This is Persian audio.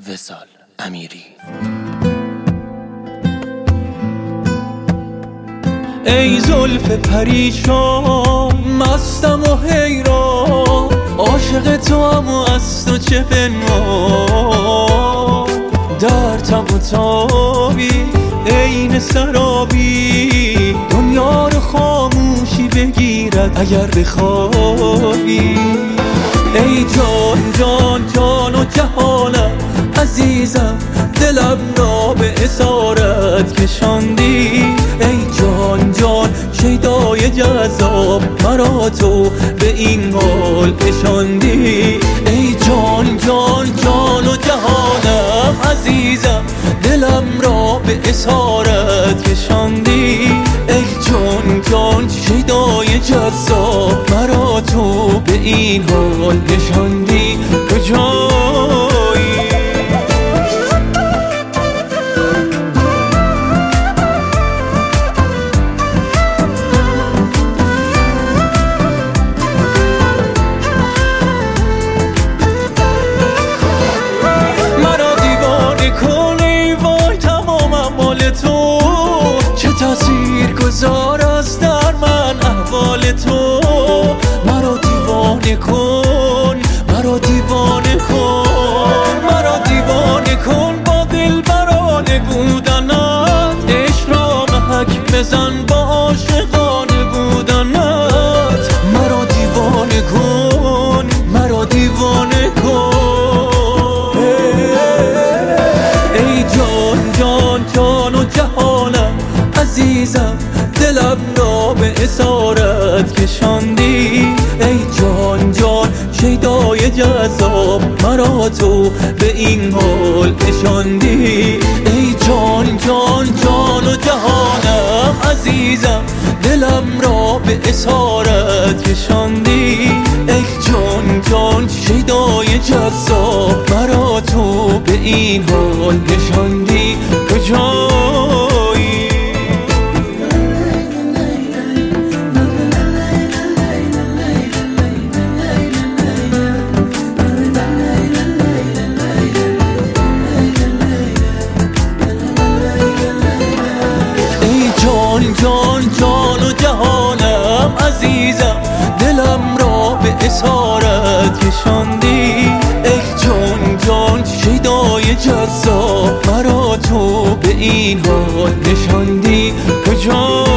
وصال امیری. ای زلف پریشان مستم و حیران، عاشق تو هم و از تو چه پنهان، در تب و تابی عین سرابی، دنیا رو خاموشی بگیرد اگر بخوابی. ای جان جان جان و جهانم عزیزم، دلم را به اسارت کشاندی. ای جان جان شیدای جذاب، مرا تو به این حال کشاندی. ای جان جان جان و جهانم عزیزم، دلم را به اسارت کشاندی. ای جان جان شیدای جذاب، مرا تو به این حال کشاندی. کجایی؟ مرا دیوانه کنی وای تمامم مال تو، چه تأثیر گذار است در من احوال تو. مرا دیوانه کن، مرا دیوانه کن، مرا دیوانه کن با دل برانه بودنت، عشق را محک بزن با عاشقانه بودنت. مرا دیوانه کن، مرا دیوانه کن. ای جان جان جان و جهانم عزیزم، دلم را به اسارت کشاندی. ای جان جان شیدای جذاب، مرا تو به این حال کشاندی. ای جان جان جان و جهانم عزیزم، دلم را به اسارت کشاندی. ای جان جان شیدای جذاب، مرا تو به این حال کشاندی. کجایی؟ جان جان و جهانم عزیزم، دلم را به اسارت کشاندی. ای جان جان شیدای جذاب، مرا تو به این حال نشاندی. کجا؟